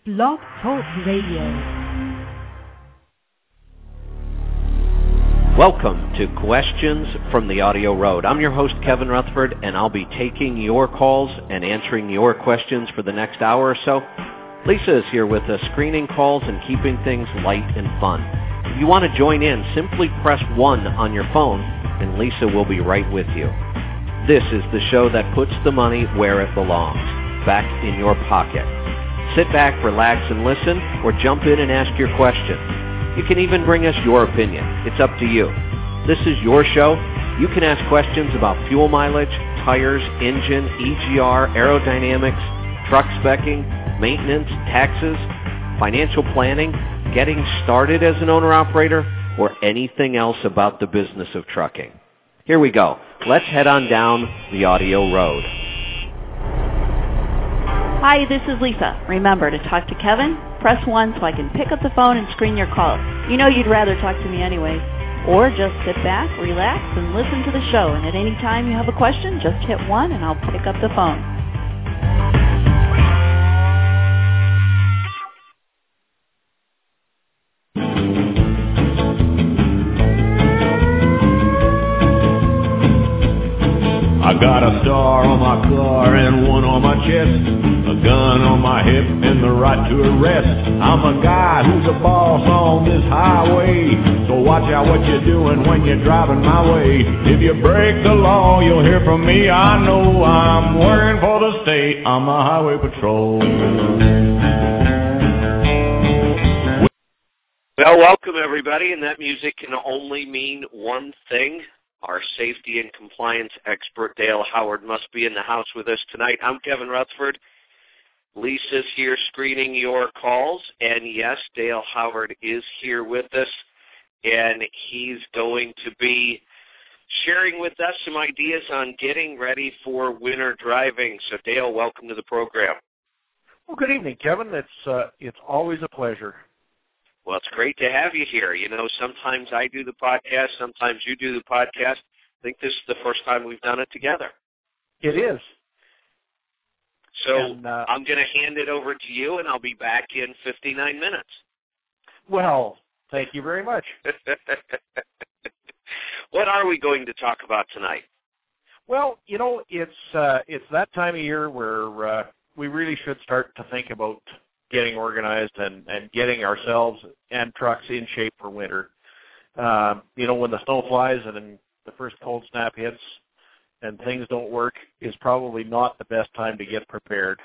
Blog Talk Radio. Welcome to Questions from the Audio Road. I'm your host, Kevin Rutherford, and I'll be taking your calls and answering your questions for the next hour or so. Lisa is here with us, screening calls and keeping things light and fun. If you want to join in, simply press 1 on your phone, and Lisa will be right with you. This is the show that puts the money where it belongs, back in your pocket. Sit back, relax, and listen, or jump in and ask your question. You can even bring us your opinion. It's up to you. This is your show. You can ask questions about fuel mileage, tires, engine, EGR, aerodynamics, truck specking, maintenance, taxes, financial planning, getting started as an owner-operator, or anything else about the business of trucking. Here we go. Let's head on down the audio road. Hi, this is Lisa. Remember, to talk to Kevin, press 1 so I can pick up the phone and screen your call. You know you'd rather talk to me anyway. Or just sit back, relax, and listen to the show. And at any time you have a question, just hit 1 and I'll pick up the phone. I got a star on my car and one on my chest, a gun on my hip and the right to arrest. I'm a guy who's a boss on this highway, so watch out what you're doing when you're driving my way. If you break the law, you'll hear from me. I know I'm working for the state. I'm the highway patrol. Well, welcome everybody, and that music can only mean one thing. Our safety and compliance expert, Dale Howard, must be in the house with us tonight. I'm Kevin Rutherford. Lisa's here screening your calls. And yes, Dale Howard is here with us, and he's going to be sharing with us some ideas on getting ready for winter driving. So, Dale, welcome to the program. Well, good evening, Kevin. It's always a pleasure. Well, it's great to have you here. You know, sometimes I do the podcast, sometimes you do the podcast. I think this is the first time we've done it together. It is. So I'm going to hand it over to you, and I'll be back in 59 minutes. Well, thank you very much. What are we going to talk about tonight? Well, you know, it's that time of year where we really should start to think about getting organized and getting ourselves and trucks in shape for winter. You know, when the snow flies and then the first cold snap hits and things don't work is probably not the best time to get prepared.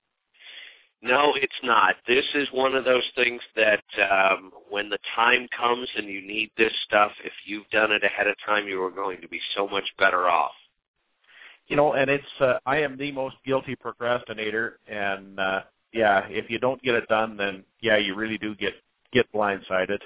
No, it's not. This is one of those things that when the time comes and you need this stuff, if you've done it ahead of time, you are going to be so much better off. You know, and it's I am the most guilty procrastinator, and yeah, if you don't get it done, then, yeah, you really do get blindsided.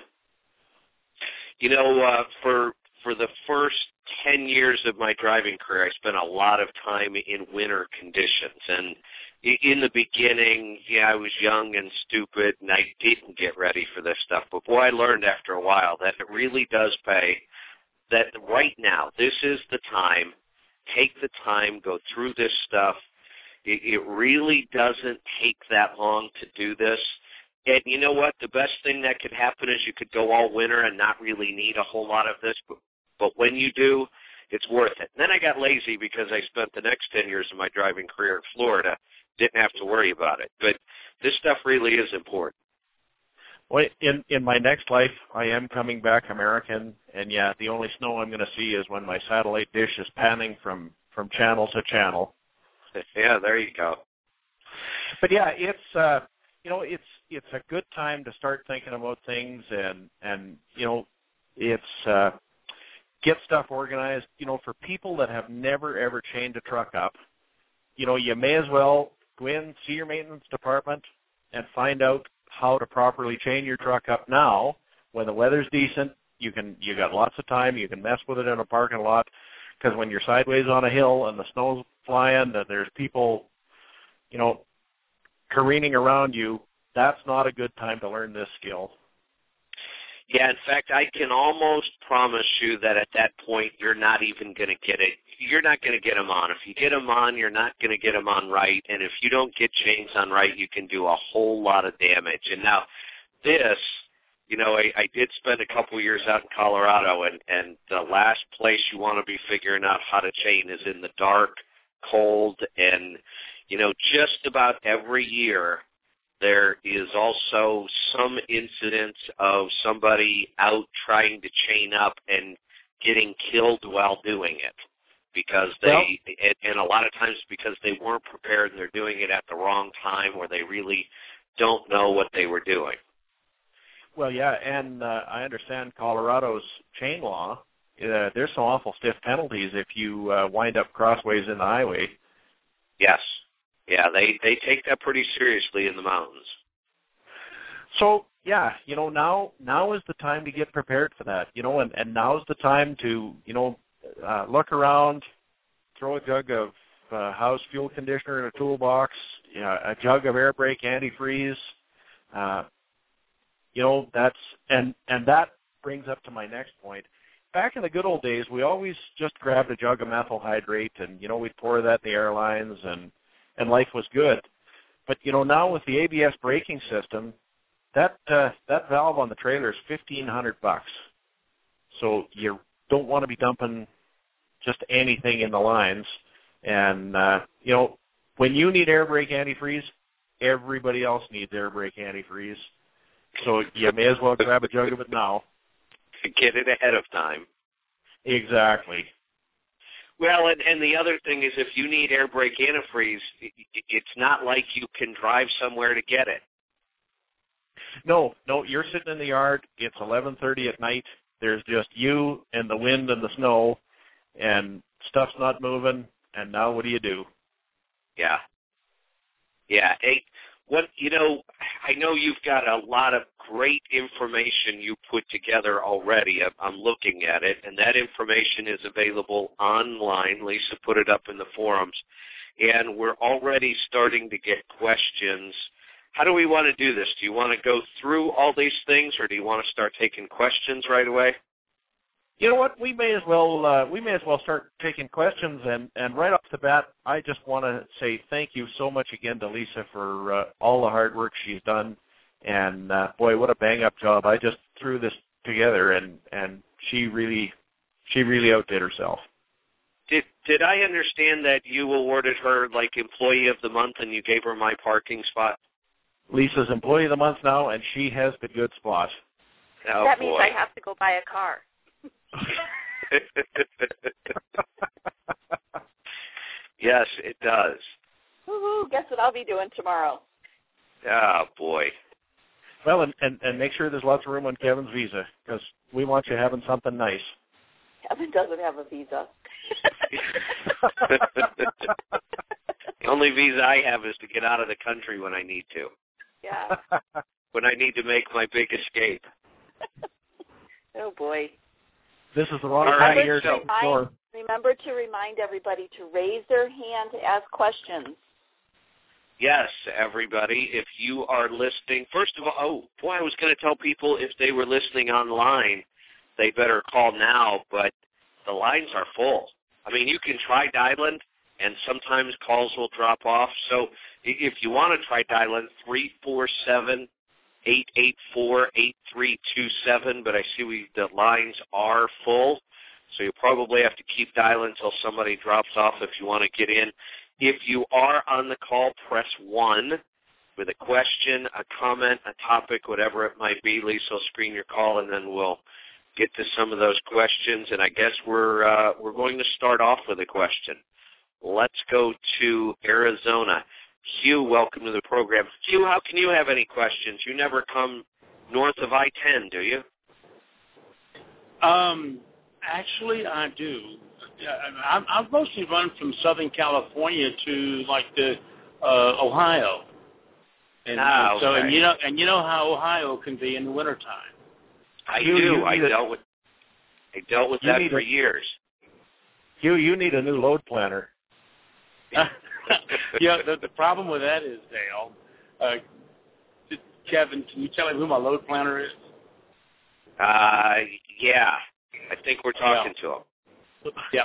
You know, for the first 10 years of my driving career, I spent a lot of time in winter conditions. And in the beginning, yeah, I was young and stupid, and I didn't get ready for this stuff. But, boy, I learned after a while that it really does pay, that right now, this is the time. Take the time, go through this stuff. It really doesn't take that long to do this. And you know what? The best thing that could happen is you could go all winter and not really need a whole lot of this. But when you do, it's worth it. And then I got lazy because I spent the next 10 years of my driving career in Florida. Didn't have to worry about it. But this stuff really is important. Well, in my next life, I am coming back American. And, yeah, the only snow I'm going to see is when my satellite dish is panning from channel to channel. Yeah, there you go. But yeah, it's you know, it's a good time to start thinking about things and you know, it's get stuff organized. You know, for people that have never ever chained a truck up, you know, you may as well go in, see your maintenance department, and find out how to properly chain your truck up now when the weather's decent. You got lots of time. You can mess with it in a parking lot. Because when you're sideways on a hill and the snow's flying and there's people, you know, careening around you, that's not a good time to learn this skill. Yeah, in fact, I can almost promise you that at that point you're not even going to get it. You're not going to get them on. If you get them on, you're not going to get them on right. And if you don't get James on right, you can do a whole lot of damage. And now this, you know, I did spend a couple of years out in Colorado, and the last place you want to be figuring out how to chain is in the dark, cold, and, you know, just about every year there is also some incidents of somebody out trying to chain up and getting killed while doing it, because and a lot of times because they weren't prepared and they're doing it at the wrong time, or they really don't know what they were doing. Well, yeah, and I understand Colorado's chain law. There's some awful stiff penalties if you wind up crossways in the highway. Yes. Yeah, they take that pretty seriously in the mountains. So, yeah, you know, now is the time to get prepared for that, you know, and now's the time to, you know, look around, throw a jug of house fuel conditioner in a toolbox, you know, a jug of air brake antifreeze. You know, that's and that brings up to my next point. Back in the good old days, we always just grabbed a jug of methyl hydrate and, you know, we'd pour that in the airlines and life was good. But, you know, now with the ABS braking system, that valve on the trailer is $1,500. So you don't want to be dumping just anything in the lines. And, you know, when you need air brake antifreeze, everybody else needs air brake antifreeze. So you may as well grab a jug of it now. Get it ahead of time. Exactly. Well, and the other thing is, if you need air brake antifreeze, it's not like you can drive somewhere to get it. No, you're sitting in the yard. It's 11:30 at night. There's just you and the wind and the snow, and stuff's not moving. And now what do you do? Yeah. Yeah. Hey, you know, I know you've got a lot of great information you put together already. I'm looking at it, and that information is available online. Lisa put it up in the forums, and we're already starting to get questions. How do we want to do this? Do you want to go through all these things, or do you want to start taking questions right away? You know what? We may as well start taking questions, and right off the bat, I just want to say thank you so much again to Lisa for all the hard work she's done, and boy, what a bang-up job! I just threw this together, and she really outdid herself. Did I understand that you awarded her like Employee of the Month, and you gave her my parking spot? Lisa's Employee of the Month now, and she has the good spot. Oh, that means I have to go buy a car. Yes, it does. Woo-hoo, guess what I'll be doing tomorrow? Oh, boy. Well, and make sure there's lots of room on Kevin's visa, because we want you having something nice. Kevin doesn't have a visa. The only visa I have is to get out of the country when I need to. Yeah. When I need to make my big escape. Oh, boy. This is the wrong time of year to store. Remember to remind everybody to raise their hand to ask questions. Yes, everybody, if you are listening, first of all, I was going to tell people if they were listening online, they better call now, but the lines are full. I mean, you can try dialing, and sometimes calls will drop off. So if you want to try dialing, 347-884-8327, but I see the lines are full, so you probably have to keep dialing until somebody drops off if you want to get in. If you are on the call, press 1 with a question, a comment, a topic, whatever it might be. Lisa will screen your call, and then we'll get to some of those questions. And I guess we're going to start off with a question. Let's go to Arizona. Hugh, welcome to the program. Hugh, how can you have any questions? You never come north of I-10, do you? Actually, I do. I've mostly run from Southern California to like the Ohio, and okay. So and you know how Ohio can be in the wintertime. I do. I dealt with that for years. You need a new load planner. Yeah, the problem with that is, Dale, Kevin, can you tell me who my load planner is? Yeah. I think we're talking to him. Yeah.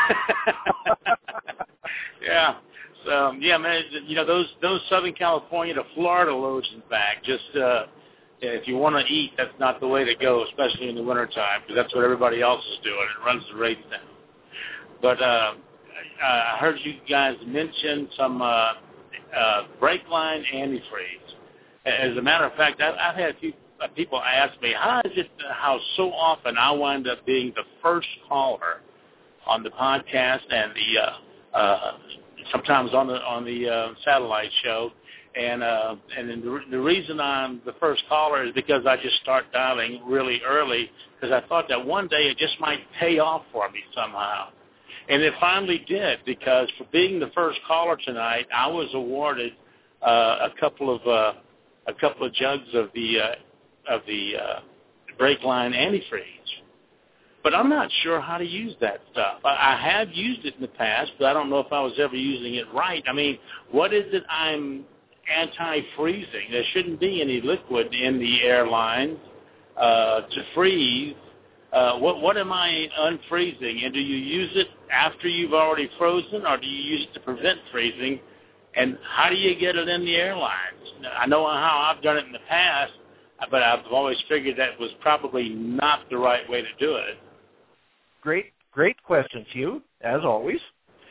Yeah. So, yeah, man, those Southern California to Florida loads in back, just if you want to eat, that's not the way to go, especially in the wintertime, because that's what everybody else is doing. It runs the rates down. But I heard you guys mention some brake line antifreeze. As a matter of fact, I've had a few people ask me, how so often I wind up being the first caller on the podcast and sometimes on the satellite show, and the reason I'm the first caller is because I just start dialing really early, because I thought that one day it just might pay off for me somehow, and it finally did, because for being the first caller tonight, I was awarded a couple of jugs of the brake line antifreeze. But I'm not sure how to use that stuff. I have used it in the past, but I don't know if I was ever using it right. I mean, what is it I'm anti-freezing? There shouldn't be any liquid in the airlines to freeze. What am I unfreezing? And do you use it after you've already frozen, or do you use it to prevent freezing? And how do you get it in the airlines? I know how I've done it in the past, but I've always figured that was probably not the right way to do it. Great question, Hugh, as always.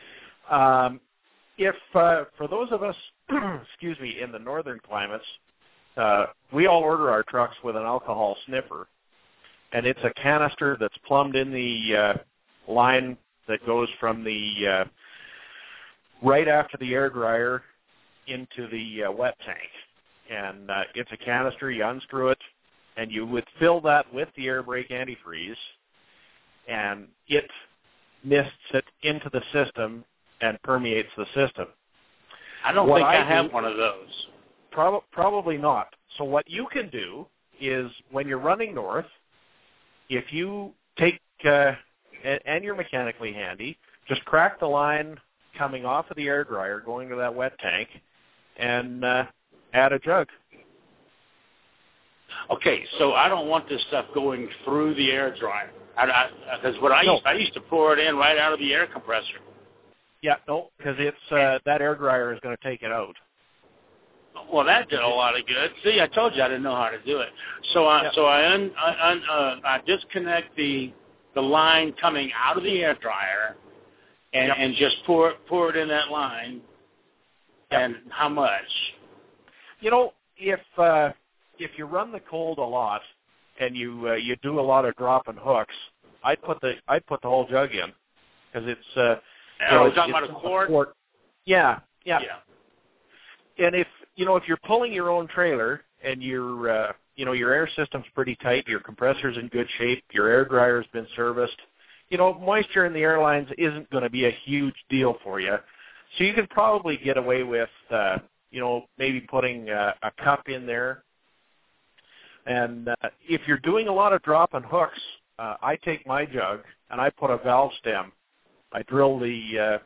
If for those of us, excuse me, in the northern climates, we all order our trucks with an alcohol sniffer, and it's a canister that's plumbed in the line that goes from the right after the air dryer into the wet tank. And it's a canister. You unscrew it, and you would fill that with the air brake antifreeze, and it mists it into the system and permeates the system. I don't think I have one of those. Probably not. So what you can do is, when you're running north, if you take, and you're mechanically handy, just crack the line coming off of the air dryer going to that wet tank, and add a jug. Okay, so I don't want this stuff going through the air dryer. Because I used to pour it in right out of the air compressor. Yeah, no, because it's that air dryer is going to take it out. Well, that did a lot of good. See, I told you I didn't know how to do it. So I disconnect the line coming out of the air dryer, and just pour it in that line. Yep. And how much? You know, if you run the cold a lot and you do a lot of dropping hooks, I'd put the whole jug in, because it's we're talking about a quart. Yeah. And if you're pulling your own trailer and your air system's pretty tight, your compressor's in good shape, your air dryer's been serviced, moisture in the airlines isn't going to be a huge deal for you. So you can probably get away with maybe putting a cup in there. And if you're doing a lot of drop and hooks, I take my jug and I put a valve stem. I drill the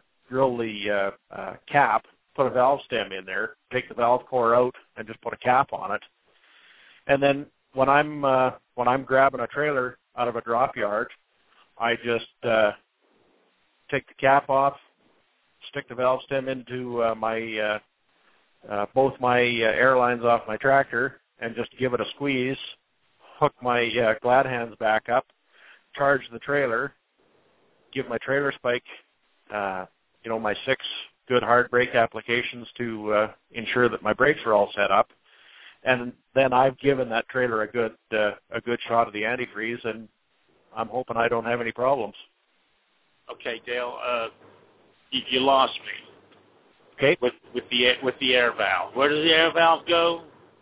cap, put a valve stem in there, take the valve core out, and just put a cap on it. And then when I'm grabbing a trailer out of a drop yard, I just take the cap off, stick the valve stem into my both my airlines off my tractor, and just give it a squeeze, hook my glad hands back up, charge the trailer, give my trailer spike, my 6 good hard brake applications to ensure that my brakes are all set up, and then I've given that trailer a good shot of the antifreeze, and I'm hoping I don't have any problems. Okay, Dale, you lost me. Okay. With the air valve, where does the air valve go?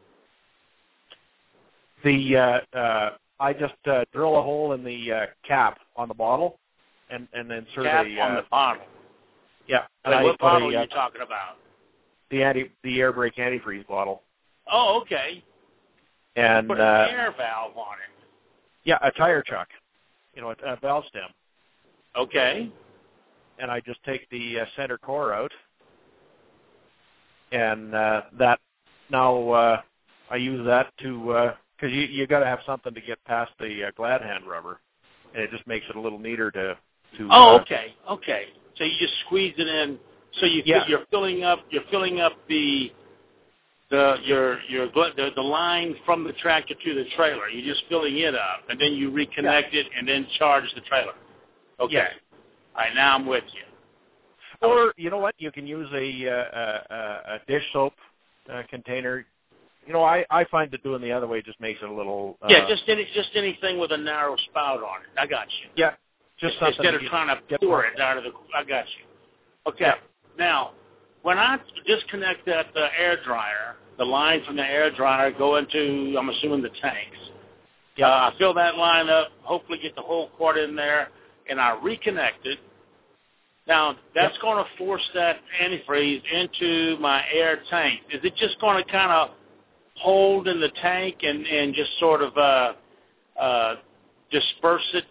I just drill a hole in the cap on the bottle, and insert cap on the bottle. Yeah. And what bottle are you talking about? The air brake antifreeze bottle. Oh, okay. And put an air valve on it. Yeah, a tire chuck. A valve stem. Okay. And I just take the center core out, and that now I use that to because you got to have something to get past the glad hand rubber, and it just makes it a little neater to. Okay. So you just squeeze it in. So you're filling up the line from the tractor to the trailer. You're just filling it up, and then you reconnect it, and then charge the trailer. Okay. Yeah. All right, now I'm with you. Or you know what? You can use a dish soap container. You know, I find that doing the other way just makes it a little. Just anything with a narrow spout on it. I got you. Yeah. Just instead of trying to pour it out of the. I got you. Okay. Yeah. Now, when I disconnect that air dryer, the line from the air dryer go into, I'm assuming, the tanks. Yeah. I fill that line up, hopefully get the whole quart in there, and I reconnect it. Now, that's going to force that antifreeze into my air tank. Is it just going to kind of hold in the tank and just sort of disperse it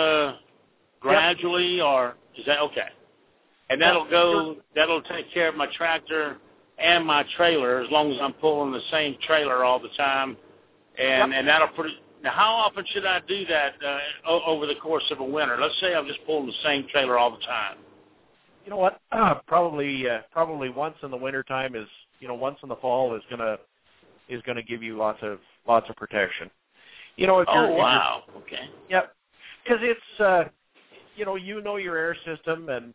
gradually, or is that okay? And that'll take care of my tractor and my trailer as long as I'm pulling the same trailer all the time. And that'll put it. Now, how often should I do that over the course of a winter? Let's say I'm just pulling the same trailer all the time. You know what? Probably once in the wintertime is, once in the fall is gonna give you lots of protection. You know, Okay. Yep. Because it's you know your air system and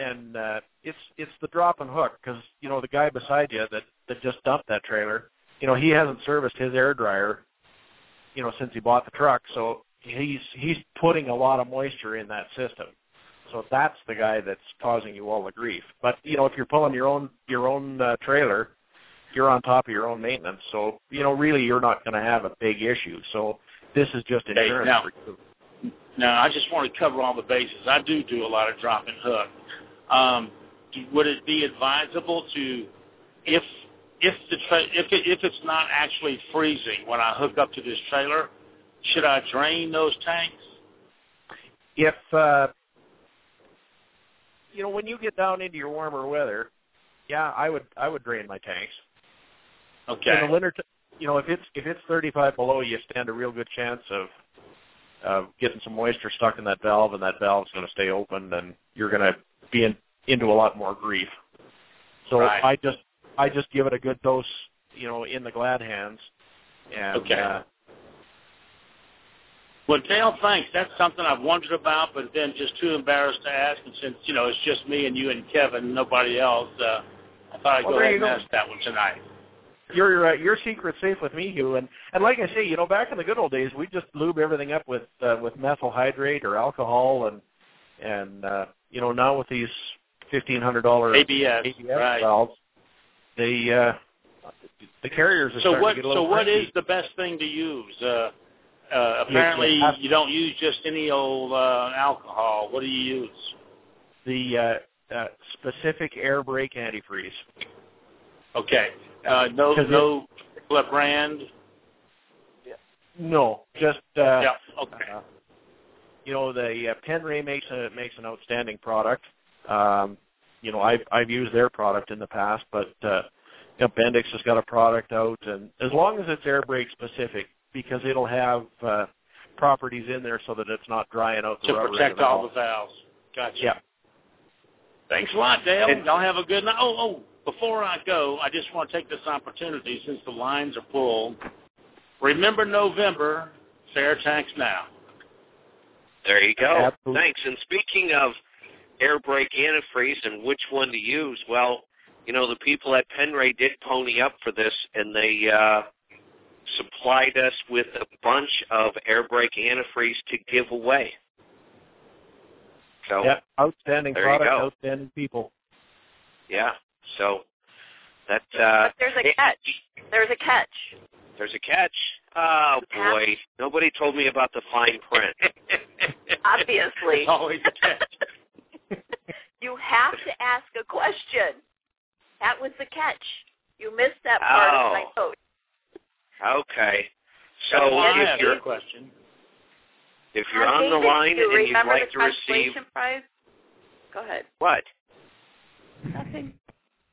it's the drop and hook, because the guy beside you that just dumped that trailer, he hasn't serviced his air dryer since he bought the truck, so he's putting a lot of moisture in that system. So that's the guy that's causing you all the grief. But if you're pulling your own trailer, you're on top of your own maintenance. So really you're not going to have a big issue. So this is just insurance for you. Now, I just want to cover all the bases. I do a lot of drop and hook. Would it be advisable to, if it's not actually freezing when I hook up to this trailer, should I drain those tanks? If when you get down into your warmer weather, I would drain my tanks. Okay. In the winter, if it's 35 below, you stand a real good chance of getting some moisture stuck in that valve, and that valve's going to stay open, and you're going to be into a lot more grief. So right. I just give it a good dose, in the glad hands. And, okay. Well, Dale, thanks. That's something I've wondered about, but then just too embarrassed to ask. And since, it's just me and you and Kevin, nobody else, I thought I'd go ahead and ask that one tonight. Your secret's safe with me, Hugh. And like I say, back in the good old days, we just lube everything up with methyl hydrate or alcohol, and now with these $1,500 ABS right. valves, the carriers are starting to get a little what tricky. is the best thing to use? Apparently, you don't use just any old alcohol. What do you use? The specific air brake antifreeze. Okay. No particular brand? No, just yeah. Okay. The Penray makes an outstanding product. I've used their product in the past, but Bendix has got a product out, and as long as it's air brake specific, because it'll have properties in there so that it's not drying out the rubber. To protect all the valves. Gotcha. Yeah. Thanks a lot, Dale. Y'all have a good night. Before I go, I just want to take this opportunity, since the lines are full. Remember November, Fair Tax Now. There you go. Absolutely. Thanks. And speaking of air brake antifreeze and which one to use, well, the people at Penray did pony up for this, and they supplied us with a bunch of air brake antifreeze to give away. So, outstanding product, outstanding people. Yeah. So that. But there's a catch. There's a catch. There's a catch. Oh boy! Nobody told me about the fine print. Obviously. There's always a catch. You have to ask a question. That was the catch. You missed that part of my note. Okay. So if you're question. If you're on the line and you'd like to receive prize? Go ahead. What? Nothing.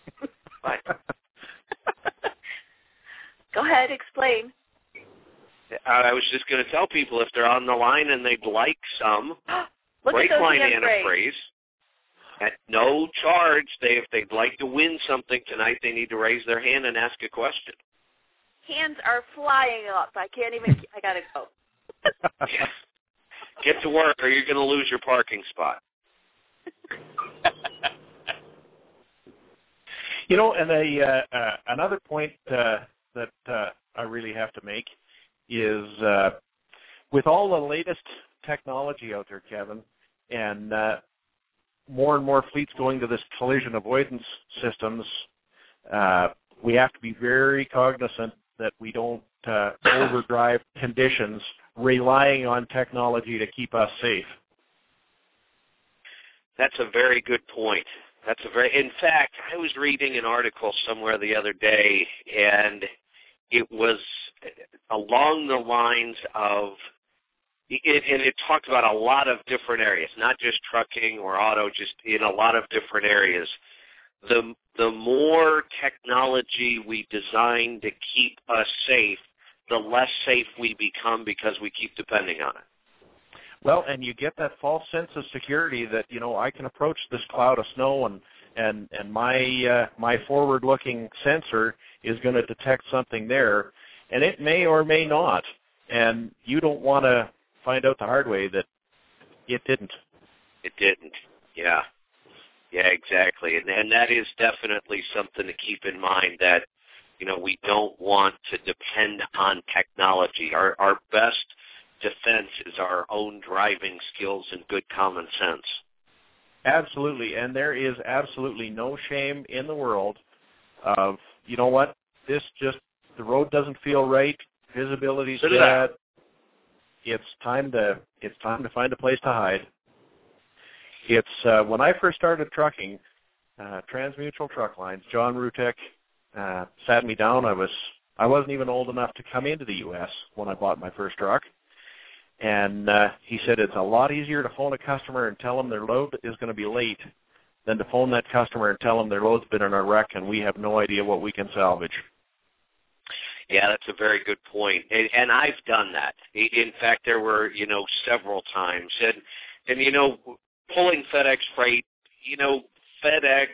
What? Go ahead, explain. I was just going to tell people if they're on the line and they'd like some Look at those Brakeline hand antifreeze at no charge, if they'd like to win something tonight, they need to raise their hand and ask a question. Hands are flying up. I can't even. I gotta go. Get to work, or you're going to lose your parking spot. You know, and another point that I really have to make is with all the latest technology out there, Kevin, and more and more fleets going to this collision avoidance systems, we have to be very cognizant that we don't overdrive conditions relying on technology to keep us safe. That's a very good point. In fact, I was reading an article somewhere the other day, and it was along the lines of, and it talked about a lot of different areas, not just trucking or auto, just in a lot of different areas. The more technology we design to keep us safe, the less safe we become because we keep depending on it. Well, and you get that false sense of security that, you know, I can approach this cloud of snow and my forward-looking sensor is going to detect something there, and it may or may not. And you don't want to find out the hard way that it didn't. It didn't, yeah. Yeah, exactly. And that is definitely something to keep in mind, that, you know, we don't want to depend on technology. Our best defense is our own driving skills and good common sense. Absolutely, and there is absolutely no shame in the world of, you know what, the road doesn't feel right, visibility's bad. It's time to find a place to hide. It's when I first started trucking, Transmutual Truck Lines, John Rutek sat me down. I wasn't even old enough to come into the U.S. when I bought my first truck. And he said it's a lot easier to phone a customer and tell them their load is going to be late than to phone that customer and tell them their load's been in a wreck and we have no idea what we can salvage. Yeah, that's a very good point. And I've done that. In fact, there were, you know, several times. And you know, pulling FedEx freight, you know, FedEx,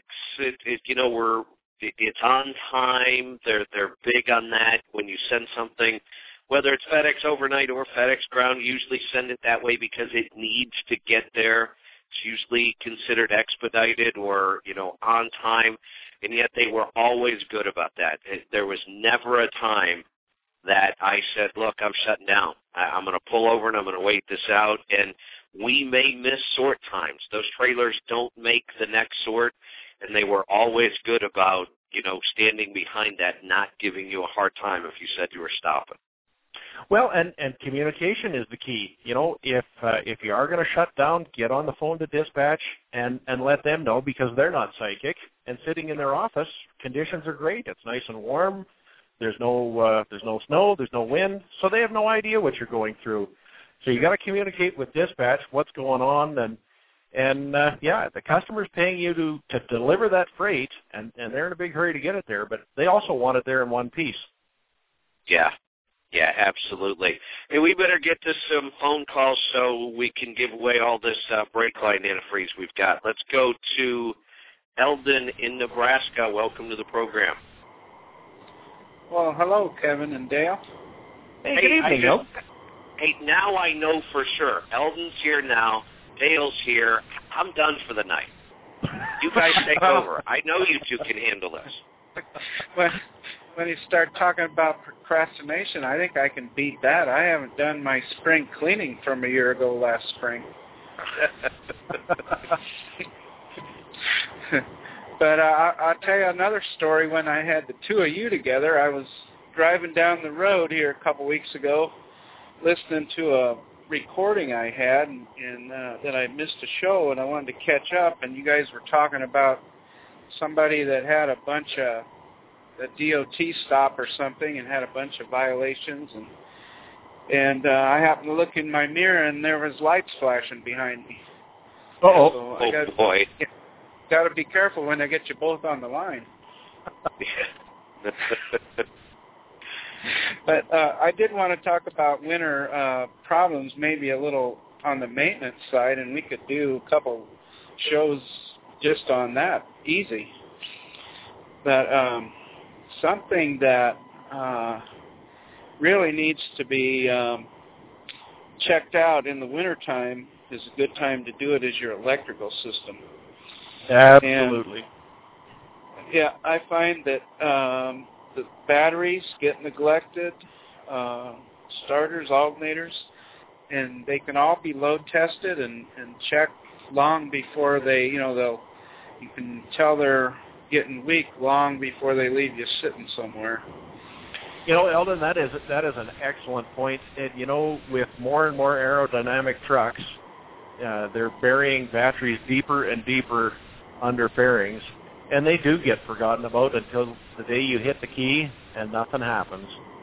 it's on time. They're big on that. When you send something, whether it's FedEx overnight or FedEx ground, usually send it that way because it needs to get there. It's usually considered expedited or, you know, on time, and yet they were always good about that. There was never a time that I said, look, I'm shutting down. I'm going to pull over and I'm going to wait this out, and we may miss sort times. Those trailers don't make the next sort, and they were always good about, you know, standing behind that, not giving you a hard time if you said you were stopping. Well, and communication is the key. You know, if you are going to shut down, get on the phone to dispatch and let them know, because they're not psychic. And sitting in their office, conditions are great. It's nice and warm. There's no snow. There's no wind. So they have no idea what you're going through. So you got to communicate with dispatch what's going on, and the customer's paying you to deliver that freight, and they're in a big hurry to get it there, but they also want it there in one piece. Yeah. Yeah, absolutely. Hey, we better get to some phone calls so we can give away all this Brakeline antifreeze we've got. Let's go to Eldon in Nebraska. Welcome to the program. Well, hello, Kevin and Dale. Hey, good evening, Eldon. Hey, now I know for sure. Eldon's here now. Dale's here. I'm done for the night. You guys take over. I know you two can handle this. When you start talking about procrastination, I think I can beat that. I haven't done my spring cleaning from a year ago last spring. But I'll tell you another story. When I had the two of you together, I was driving down the road here a couple weeks ago, listening to a recording I had, and that I missed a show, and I wanted to catch up, and you guys were talking about somebody that had a bunch of a DOT stop or something and had a bunch of violations, and I happened to look in my mirror and there was lights flashing behind me. So boy. Got to be careful when I get you both on the line. But I did want to talk about winter problems, maybe a little on the maintenance side, and we could do a couple shows just on that, easy. But something that really needs to be checked out in the wintertime, is a good time to do it, is your electrical system. Absolutely. And, I find that the batteries get neglected, starters, alternators, and they can all be load tested and checked long before they, you can tell they're getting weak long before they leave you sitting somewhere. Eldon, that is an excellent point. And, with more and more aerodynamic trucks, they're burying batteries deeper and deeper under fairings, and they do get forgotten about until the day you hit the key and nothing happens.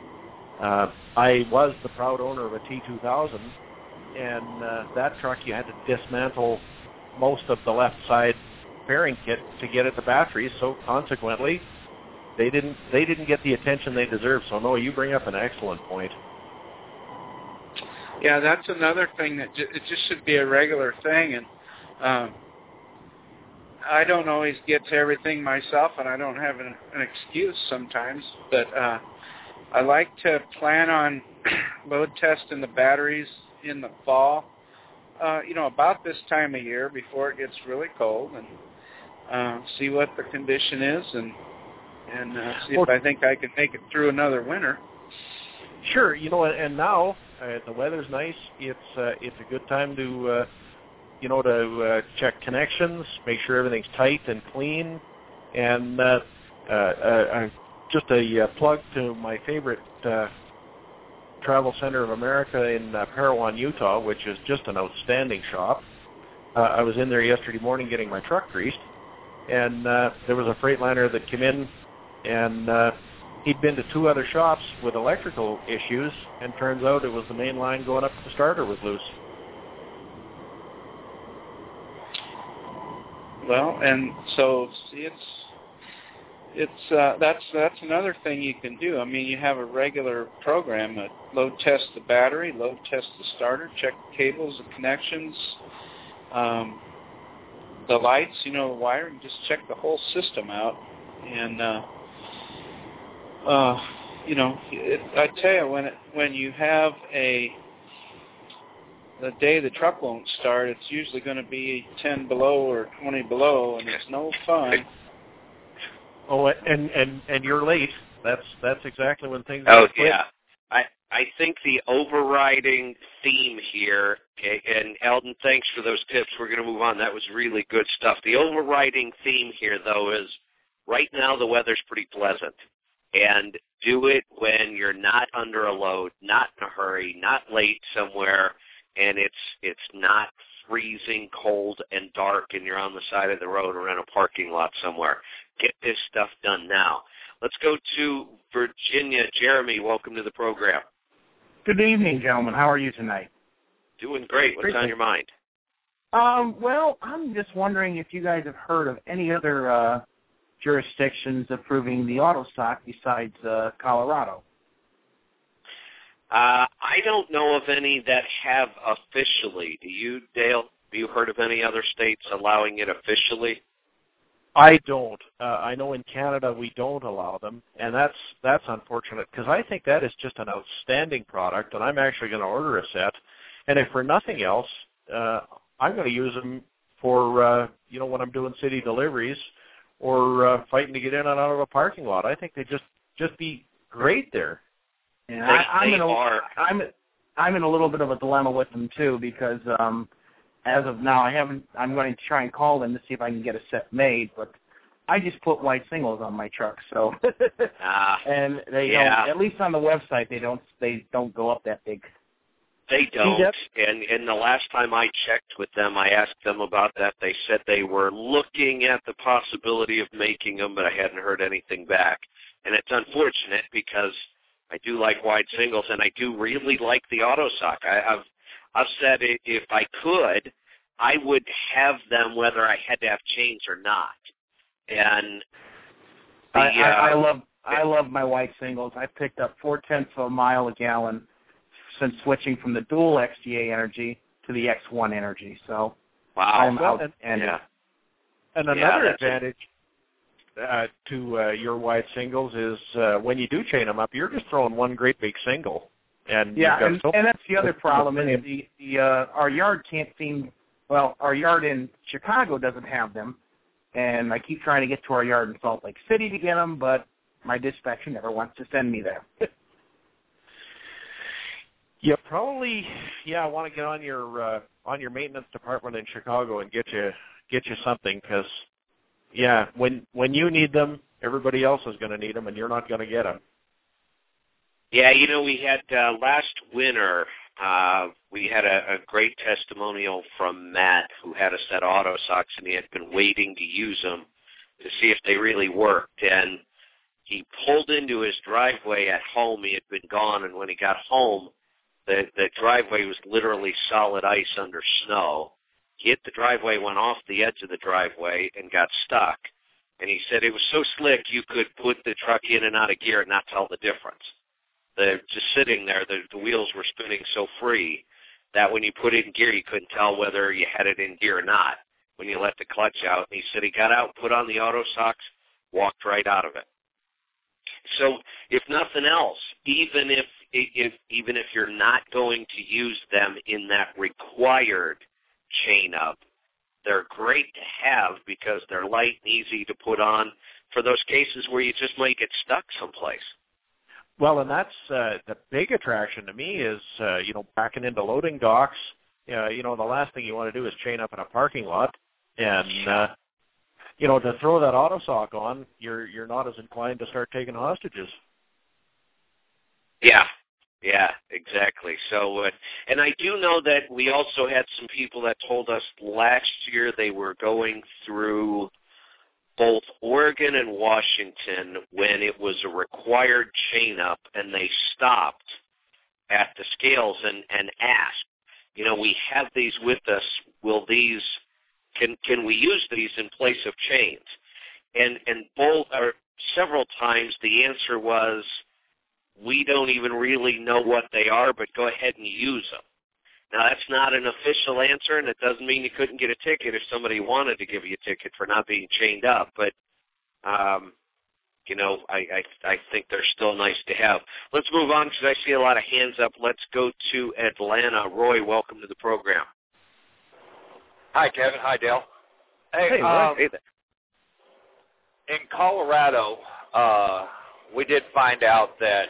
I was the proud owner of a T2000, and that truck you had to dismantle most of the left side fairing kit to get at the batteries, so consequently they didn't get the attention they deserve. So no, you bring up an excellent point. Yeah, that's another thing that it just should be a regular thing, and I don't always get to everything myself, and I don't have an excuse sometimes, but I like to plan on load testing the batteries in the fall, about this time of year before it gets really cold, and see what the condition is, and see if I think I can make it through another winter. Sure, and now the weather's nice. It's a good time to check connections, make sure everything's tight and clean, and just a plug to my favorite travel center of America in Parowan, Utah, which is just an outstanding shop. I was in there yesterday morning getting my truck greased, and there was a Freightliner that came in, and he'd been to 2 other shops with electrical issues, and turns out it was the main line going up to the starter was loose. Well, and so see, that's another thing you can do. I mean, you have a regular program that load test the battery, load test the starter, check the cables, the connections, the lights, the wiring, just check the whole system out. And I tell you, when you have the day the truck won't start, it's usually going to be 10 below or 20 below, and it's no fun. Oh, and you're late. That's exactly when things. Oh yeah, I think the overriding theme here, okay, and Eldon, thanks for those tips. We're going to move on. That was really good stuff. The overriding theme here, though, is right now the weather's pretty pleasant, and do it when you're not under a load, not in a hurry, not late somewhere, and it's not freezing cold and dark, and you're on the side of the road or in a parking lot somewhere. Get this stuff done now. Let's go to Virginia. Jeremy, welcome to the program. Good evening, gentlemen. How are you tonight? Doing great. What's on your mind? Well, I'm just wondering if you guys have heard of any other jurisdictions approving the auto stock besides Colorado. I don't know of any that have officially. Do you, Dale? Have you heard of any other states allowing it officially? I don't. I know in Canada we don't allow them, and that's unfortunate because I think that is just an outstanding product, and I'm actually going to order a set. And if for nothing else, I'm going to use them for when I'm doing city deliveries or fighting to get in and out of a parking lot. I think they just be great there. Yeah, I'm in a little bit of a dilemma with them too because as of now I'm going to try and call them to see if I can get a set made, but I just put white singles on my truck, so and they don't, at least on the website they don't go up that big. They don't, and the last time I checked with them, I asked them about that. They said they were looking at the possibility of making them, but I hadn't heard anything back. And it's unfortunate because I do like wide singles, and I do really like the AutoSock. I've said if I could, I would have them whether I had to have chains or not. And I love my white singles. I've picked up 0.4 miles a gallon since switching from the dual XDA energy to the X1 energy. So I'm out. And another advantage to your white singles is when you do chain them up, you're just throwing one great big single. And and that's the other problem is our yard can't seem, well, our yard in Chicago doesn't have them, and I keep trying to get to our yard in Salt Lake City to get them, but my dispatcher never wants to send me there. You probably, want to get on your maintenance department in Chicago and get you something, because when you need them, everybody else is going to need them, and you're not going to get them. Yeah, we had last winter, we had a great testimonial from Matt, who had a set of auto socks, and he had been waiting to use them to see if they really worked. And he pulled into his driveway at home. He had been gone, and when he got home, the driveway was literally solid ice under snow. He hit the driveway, went off the edge of the driveway, and got stuck. And he said it was so slick you could put the truck in and out of gear and not tell the difference. Just sitting there, the wheels were spinning so free that when you put it in gear, you couldn't tell whether you had it in gear or not when you let the clutch out. And he said he got out, put on the auto socks, walked right out of it. So if nothing else, even if you're not going to use them in that required chain up, they're great to have because they're light and easy to put on for those cases where you just might get stuck someplace. Well, and that's the big attraction to me is, backing into loading docks. The last thing you want to do is chain up in a parking lot. And, to throw that auto sock on, you're not as inclined to start taking hostages. Yeah, exactly. So, and I do know that we also had some people that told us last year they were going through both Oregon and Washington when it was a required chain up, and they stopped at the scales and asked, we have these with us. Will these, can we use these in place of chains? And both, or several times the answer was, we don't even really know what they are, but go ahead and use them. Now, that's not an official answer, and it doesn't mean you couldn't get a ticket if somebody wanted to give you a ticket for not being chained up. But, I think they're still nice to have. Let's move on because I see a lot of hands up. Let's go to Atlanta. Roy, welcome to the program. Hi, Kevin. Hi, Dale. Hey, Roy. Hey there. In Colorado, we did find out that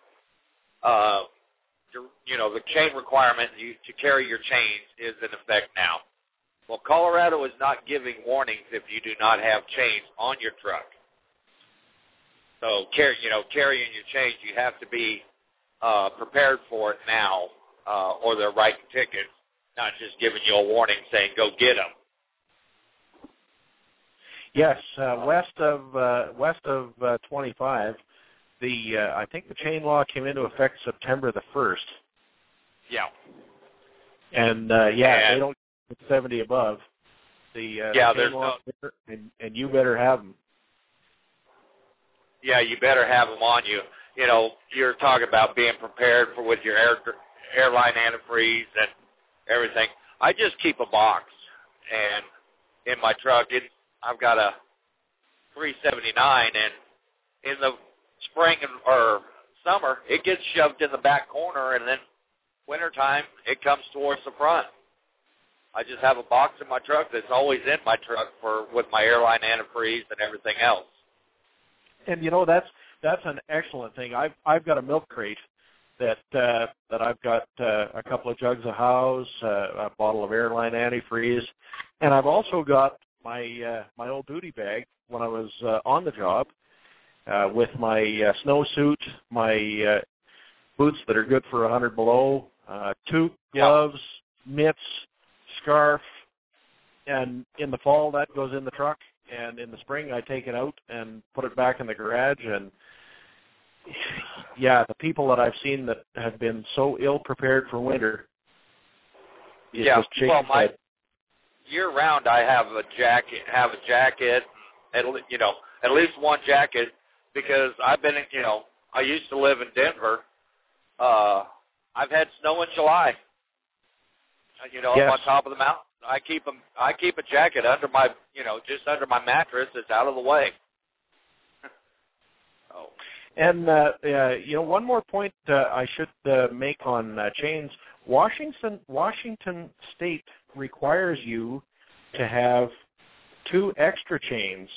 the chain requirement to carry your chains is in effect now. Well, Colorado is not giving warnings if you do not have chains on your truck. So, carrying your chains, you have to be prepared for it now, or they're writing tickets, not just giving you a warning saying go get them. Yes, west of 25. I think the chain law came into effect September the 1st. Yeah. And they don't get 70 above. The chain law, and you better have them. Yeah, you better have them on you. You're talking about being prepared with your airline antifreeze and everything. I just keep a box, and in my truck, I've got a 379, and in the spring or summer, it gets shoved in the back corner, and then wintertime, it comes towards the front. I just have a box in my truck that's always in my truck with my airline antifreeze and everything else. And that's an excellent thing. I've got a milk crate that I've got a couple of jugs of Howe's, a bottle of airline antifreeze, and I've also got my old duty bag when I was on the job with my snowsuit, my boots that are good for 100 below, toque, gloves, mitts, scarf, and in the fall that goes in the truck, and in the spring I take it out and put it back in the garage. And the people that I've seen that have been so ill prepared for winter, just year round I have a jacket, at least one jacket, because I've been, I used to live in Denver. I've had snow in July. Yes. Up on top of the mountain. I keep a jacket under my, just under my mattress. It's out of the way. Oh. And one more point I should make on chains. Washington State requires you to have 2 extra chains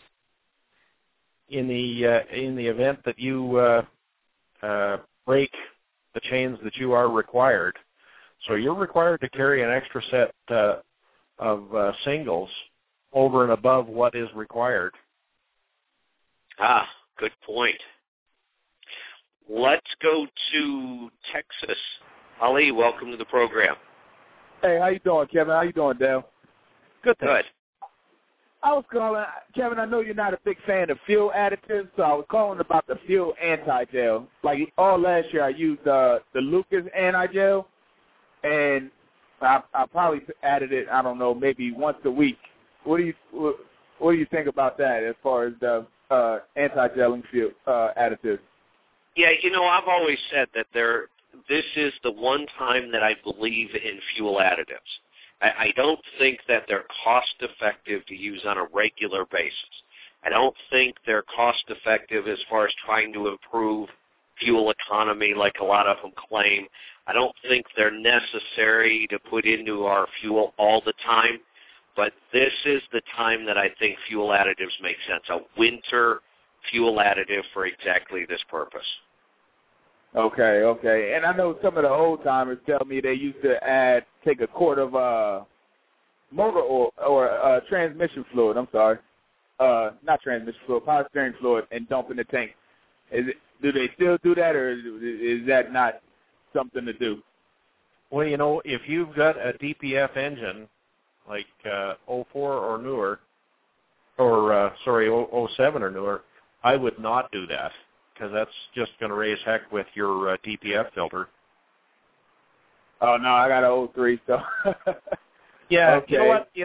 in the event that you break the chains that you are required. So you're required to carry an extra set of singles over and above what is required. Ah, good point. Let's go to Texas. Ali, welcome to the program. Hey, how you doing, Kevin? How you doing, Dale? Good, thanks. Good. I was calling, Kevin, I know you're not a big fan of fuel additives, so I was calling about the fuel anti-gel. Like all last year I used the Lucas anti-gel, and I probably added it, I don't know, maybe once a week. What do you think about that as far as the anti-gelling fuel additives? Yeah, I've always said that this is the one time that I believe in fuel additives. I don't think that they're cost-effective to use on a regular basis. I don't think they're cost-effective as far as trying to improve fuel economy like a lot of them claim. I don't think they're necessary to put into our fuel all the time, but this is the time that I think fuel additives make sense, a winter fuel additive for exactly this purpose. Okay. And I know some of the old-timers tell me they used to take a quart of motor oil or transmission fluid, not transmission fluid, power steering fluid, and dump in the tank. Do they still do that, or is that not something to do? Well, if you've got a DPF engine, like 04 or newer, or 07 or newer, I would not do that, because that's just going to raise heck with your DPF filter. Oh, no, I got an 03, so. Yeah, okay. You know what?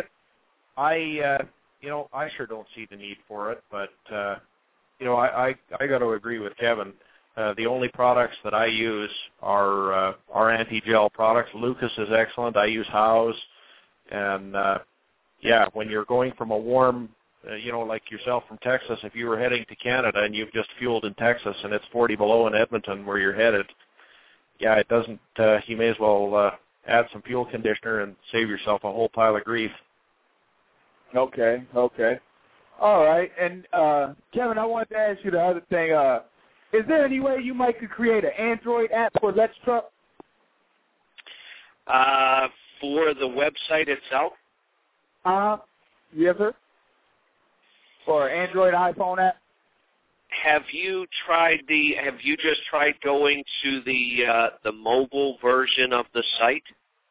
I sure don't see the need for it, but, I got to agree with Kevin. The only products that I use are anti-gel products. Lucas is excellent. I use Howe's. And, when you're going from a warm, like yourself from Texas, if you were heading to Canada and you've just fueled in Texas and it's 40 below in Edmonton where you're headed, it doesn't, you may as well add some fuel conditioner and save yourself a whole pile of grief. Okay. All right. And, Kevin, I wanted to ask you the other thing. Is there any way you could create an Android app for Let's Truck? For the website itself? Yes, sir. Or an Android iPhone app? Have you just tried going to the mobile version of the site?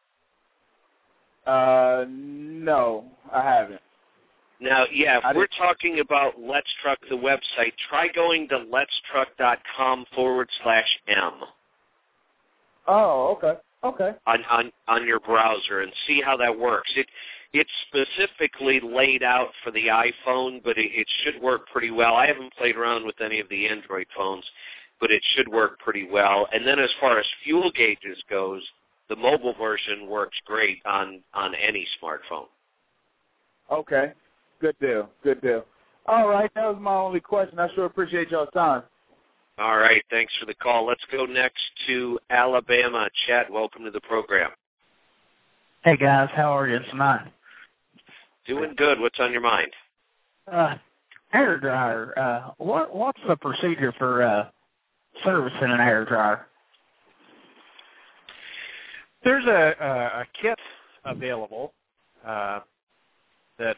No, I haven't. Now, if we're talking about Let's Truck, the website, try going to letstruck.com/M. Oh, okay. On your browser and see how that works. It's specifically laid out for the iPhone, but it should work pretty well. I haven't played around with any of the Android phones, but it should work pretty well. And then as far as fuel gauges goes, the mobile version works great on any smartphone. Okay. Good deal. All right, that was my only question. I sure appreciate y'all's time. All right, thanks for the call. Let's go next to Alabama. Chad, welcome to the program. Hey, guys. How are you tonight? Doing good. What's on your mind? Hair dryer. What's the procedure for servicing an hair dryer? There's a kit available that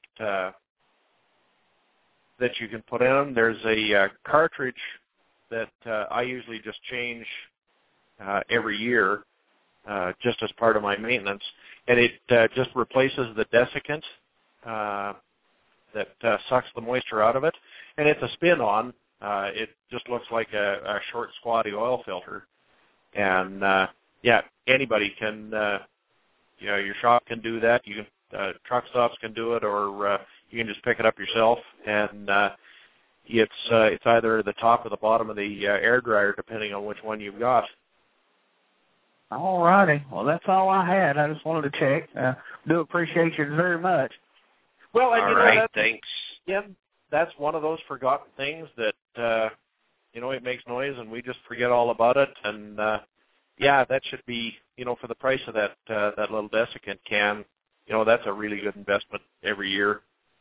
you can put in. There's a cartridge that I usually just change every year, just as part of my maintenance, and it just replaces the desiccant that sucks the moisture out of it, and it's a spin-on. It just looks like a short, squatty oil filter, and anybody can. Your shop can do that. You can truck stops can do it, or you can just pick it up yourself. And it's either the top or the bottom of the air dryer, depending on which one you've got. All righty. Well, that's all I had. I just wanted to check. Do appreciate you very much. Well, and all you know, right, thanks. Yeah, that's one of those forgotten things that it makes noise and we just forget all about it. And that should be, for the price of that little desiccant can, that's a really good investment every year.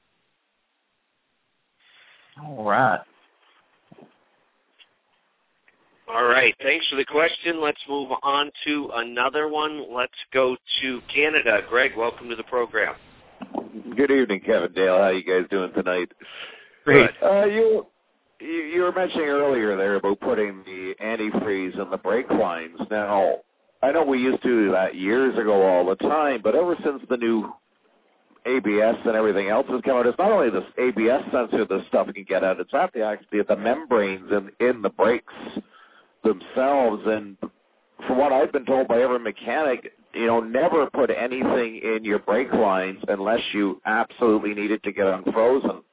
All right. All right, thanks for the question. Let's move on to another one. Let's go to Canada. Greg, welcome to the program. Good evening, Kevin Dale. How you guys doing tonight? Great. You were mentioning earlier there about putting the antifreeze in the brake lines. Now, I know we used to do that years ago all the time, but ever since the new ABS and everything else has come out, it's not only this ABS sensor this stuff can get at, it's actually the membranes in the brakes themselves. And from what I've been told by every mechanic, never put anything in your brake lines unless you absolutely need it to get unfrozen.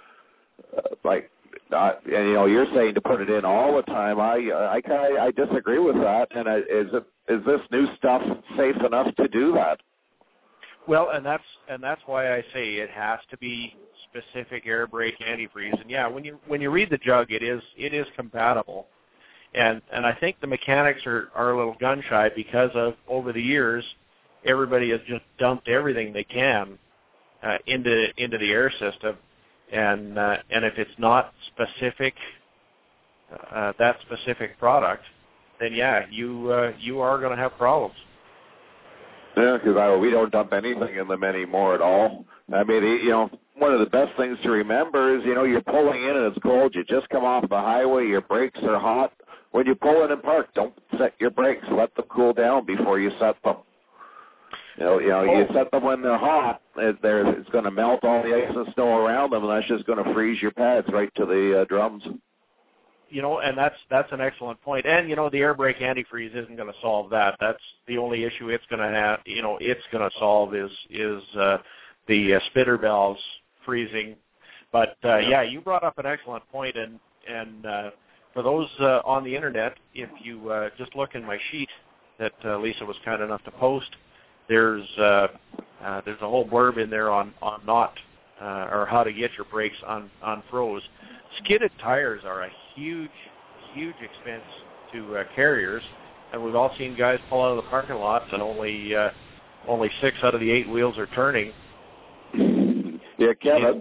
You're saying to put it in all the time. I disagree with that. And is this new stuff safe enough to do that? Well, and that's why I say it has to be specific air brake antifreeze. And yeah, when you read the jug, it is compatible. And I think the mechanics are a little gun shy because of over the years, everybody has just dumped everything they can into the air system. And if it's not specific, that specific product, then yeah, you are going to have problems. Yeah, because we don't dump anything in them anymore at all. I mean, one of the best things to remember is, you're pulling in and it's cold. You just come off the highway. Your brakes are hot. When you pull in and park, don't set your brakes. Let them cool down before you set them. You set them when they're hot. It's going to melt all the ice and snow around them, and that's just going to freeze your pads right to the drums. And that's an excellent point. And the air brake antifreeze isn't going to solve that. That's the only issue it's going to have. It's going to solve is the spitter valves freezing. But yeah, you brought up an excellent point. And for those on the internet, if you just look in my sheet that Lisa was kind enough to post, there's a whole blurb in there on or how to get your brakes unfroze. Skidded tires are a huge expense to carriers, and we've all seen guys pull out of the parking lots and only 6 out of the 8 wheels are turning. Yeah, Kevin.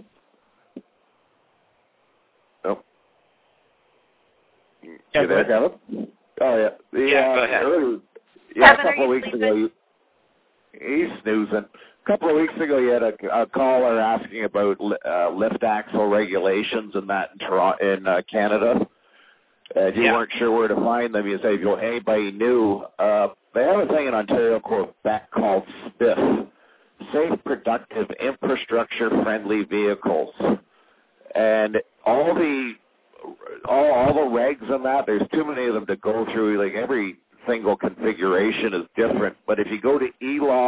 You there, Kevin? Oh, yeah. Go ahead. A couple of weeks ago, he's snoozing. A couple of weeks ago, you had a caller asking about lift axle regulations and that in Canada. And you weren't sure where to find them. You say, if anybody knew, they have a thing in Ontario, Quebec called SPIF, Safe, Productive, Infrastructure-Friendly Vehicles. And all the regs in that, there's too many of them to go through. Like every single configuration is different. But if you go to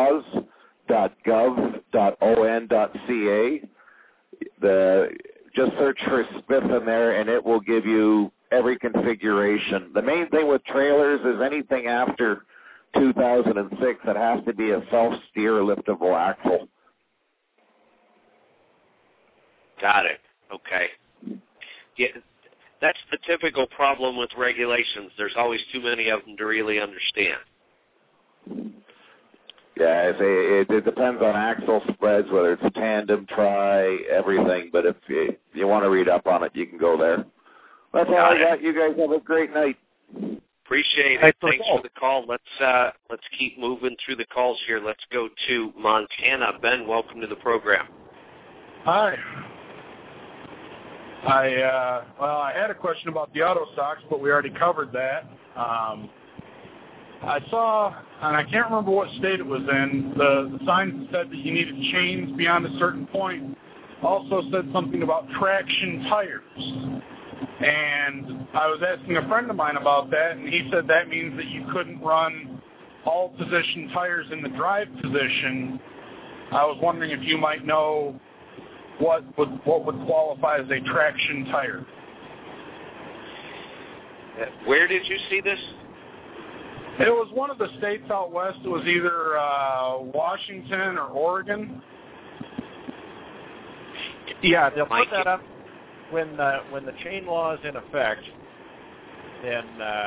elaws.gov.on.ca, just search for SPIF in there, and it will give you every configuration. The main thing with trailers is anything after 2006 that has to be a self-steer liftable axle. Got it. Okay. Yeah, that's the typical problem with regulations. There's always too many of them to really understand. Yeah, it depends on axle spreads, whether it's tandem, tri, everything. But if you want to read up on it, you can go there. That's all I got. You guys have a great night. Appreciate it. Thanks for the call. Let's keep moving through the calls here. Let's go to Montana. Ben, welcome to the program. Hi. I had a question about the auto stocks, but we already covered that. I saw, and I can't remember what state it was in, the sign said that you needed chains beyond a certain point. Also said something about traction tires. And I was asking a friend of mine about that, and he said that means that you couldn't run all position tires in the drive position. I was wondering if you might know what would qualify as a traction tire. Where did you see this? It was one of the states out west. It was either Washington or Oregon. Yeah, they'll put that up when the chain law is in effect. Then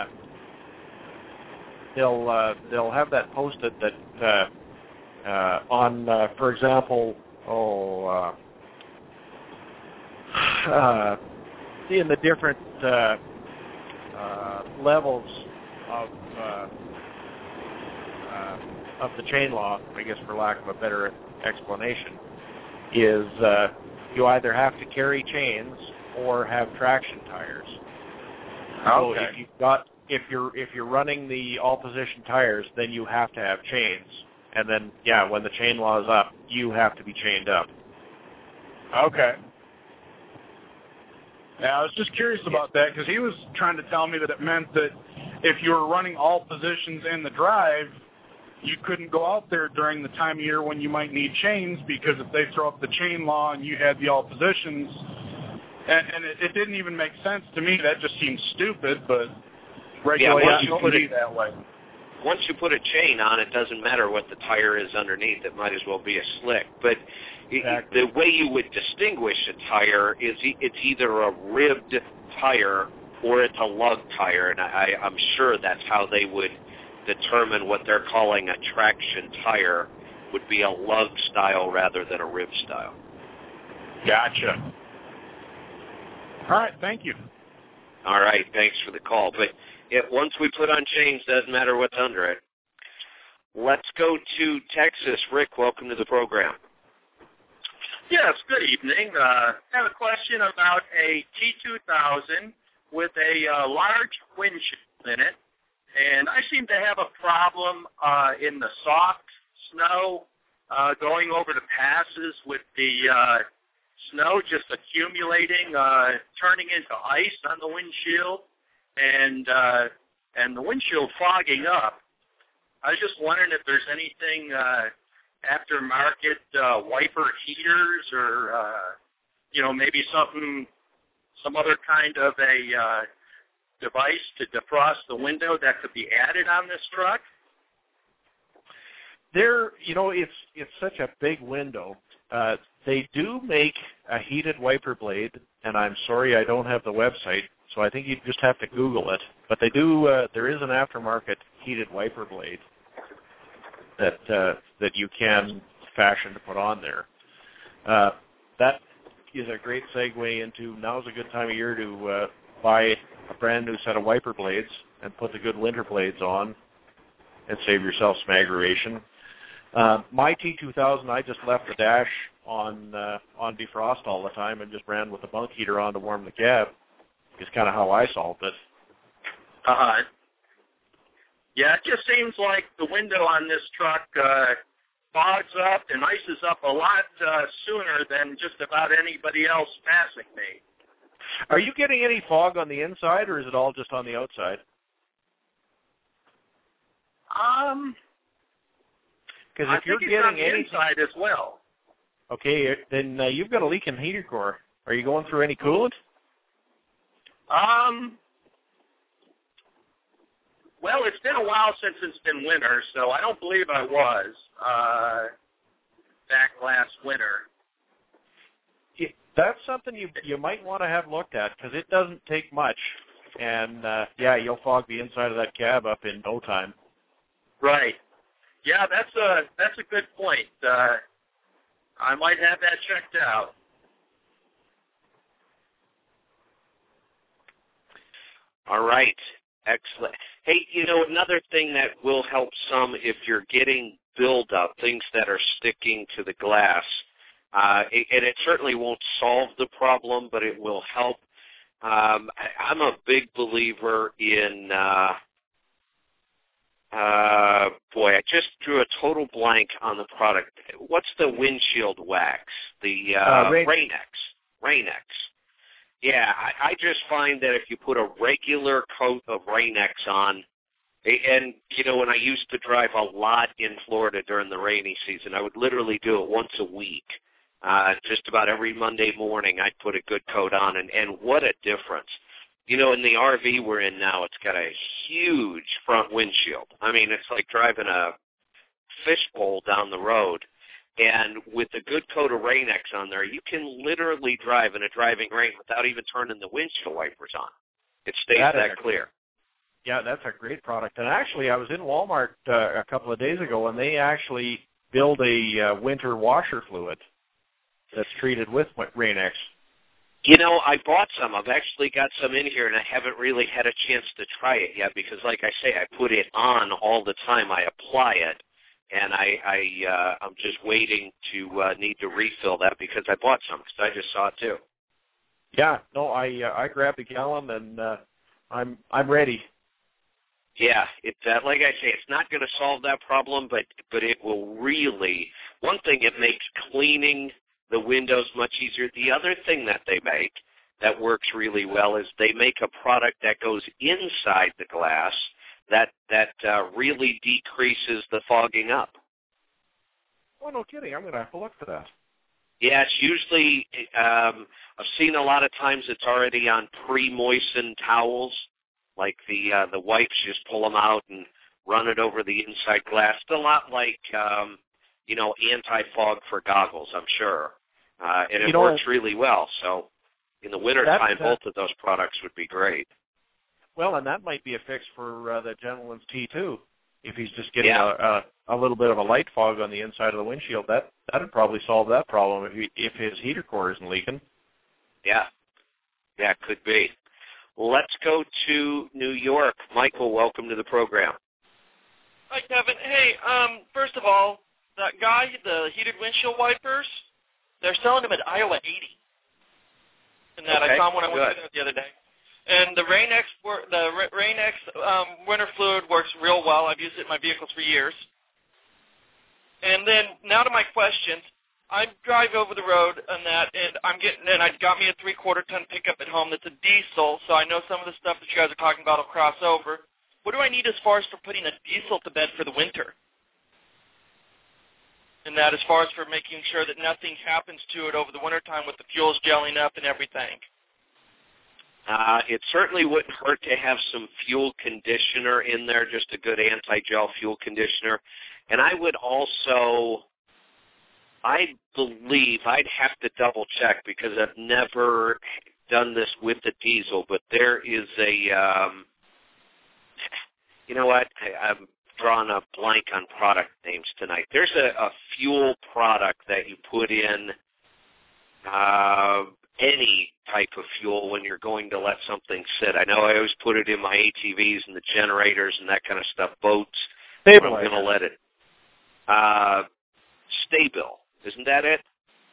they'll have that posted that on, for example, in the different levels of the chain law, I guess for lack of a better explanation, is you either have to carry chains or have traction tires. Okay. So if you're running the all-position tires, then you have to have chains. And then, when the chain law is up, you have to be chained up. Okay. Yeah, I was just curious about that because he was trying to tell me that it meant that if you were running all positions in the drive, you couldn't go out there during the time of year when you might need chains because if they throw up the chain law and you had the all positions, and it didn't even make sense to me. That just seems stupid, but regulation can be that way. Once you put a chain on, it doesn't matter what the tire is underneath. It might as well be a slick. But the way you would distinguish a tire is it's either a ribbed tire or it's a lug tire, and I'm sure that's how they would determine what they're calling a traction tire would be a lug style rather than a rib style. Gotcha. All right, thank you. All right, thanks for the call. But once we put on chains, doesn't matter what's under it. Let's go to Texas. Rick, welcome to the program. Yes, good evening. I have a question about a T2000 with a large windshield in it, and I seem to have a problem in the soft snow going over the passes with the snow just accumulating, turning into ice on the windshield, and the windshield fogging up. I was just wondering if there's anything aftermarket wiper heaters or maybe some other kind of a device to defrost the window that could be added on this truck. It's such a big window. They do make a heated wiper blade, and I'm sorry I don't have the website, so I think you just have to Google it. But they do. There is an aftermarket heated wiper blade that you can fashion to put on there. That is a great segue into now's a good time of year to buy a brand new set of wiper blades and put the good winter blades on and save yourself some aggravation. My T2000, I just left the dash on defrost all the time and just ran with the bunk heater on to warm the cab. Is kind of how I solved it. Yeah, it just seems like the window on this truck fogs up and ices up a lot sooner than just about anybody else passing me. Are you getting any fog on the inside, or is it all just on the outside? Because if you're getting anything inside as well. Okay, then you've got a leak in the heater core. Are you going through any coolant? Well, it's been a while since it's been winter, so I don't believe I was back last winter. That's something you might want to have looked at because it doesn't take much, and you'll fog the inside of that cab up in no time. Right. Yeah, that's a good point. I might have that checked out. All right. Excellent. Hey, another thing that will help some if you're getting buildup, things that are sticking to the glass, and it certainly won't solve the problem, but it will help. I'm a big believer in, I just drew a total blank on the product. What's the windshield wax? The Rain-X. Yeah, I just find that if you put a regular coat of Rain-X on, and, when I used to drive a lot in Florida during the rainy season, I would literally do it once a week. Just about every Monday morning, I'd put a good coat on, and what a difference. You know, in the RV we're in now, it's got a huge front windshield. I mean, it's like driving a fishbowl down the road. And with a good coat of Rain-X on there, you can literally drive in a driving rain without even turning the windshield wipers on. It stays that clear. Yeah, that's a great product. And actually, I was in Walmart a couple of days ago, and they actually build a winter washer fluid that's treated with Rain-X. You know, I bought some. I've actually got some in here, and I haven't really had a chance to try it yet because, like I say, I put it on all the time. I apply it, and I'm just waiting to need to refill that because I bought some because I just saw it too. Yeah, no, I grabbed a gallon, and I'm ready. Yeah, like I say, it's not going to solve that problem, but it will really. One thing, it makes cleaning the windows much easier. The other thing that they make that works really well is they make a product that goes inside the glass that really decreases the fogging up. Oh, no kidding. I'm going to have to look for that. Yeah, it's usually, I've seen a lot of times it's already on pre-moistened towels, like the wipes, just pull them out and run it over the inside glass. It's a lot like, anti-fog for goggles, I'm sure. And it works really well. So in the wintertime, both of those products would be great. Well, and that might be a fix for the gentleman's T2. If he's just getting a little bit of a light fog on the inside of the windshield, that would probably solve that problem if his heater core isn't leaking. Yeah, could be. Let's go to New York. Michael, welcome to the program. Hi, Kevin. Hey, first of all, that guy, the heated windshield wipers, they're selling them at Iowa 80. And that I found when I went there the other day. And the Rain-X winter fluid works real well. I've used it in my vehicles for years. And then now to my questions. I drive over the road on that, and I got me a 3/4 ton pickup at home that's a diesel, so I know some of the stuff that you guys are talking about will cross over. What do I need as far as for putting a diesel to bed for the winter? And that as far as for making sure that nothing happens to it over the wintertime with the fuels gelling up and everything. It certainly wouldn't hurt to have some fuel conditioner in there, just a good anti-gel fuel conditioner. And I would also, I believe, I'd have to double check because I've never done this with the diesel, but there is a, you know what, I'm drawing a blank on product names tonight. There's a fuel product that you put in any type of fuel when you're going to let something sit. I know I always put it in my ATVs and the generators and that kind of stuff, boats. I'm going to let it. Stabil, isn't that it?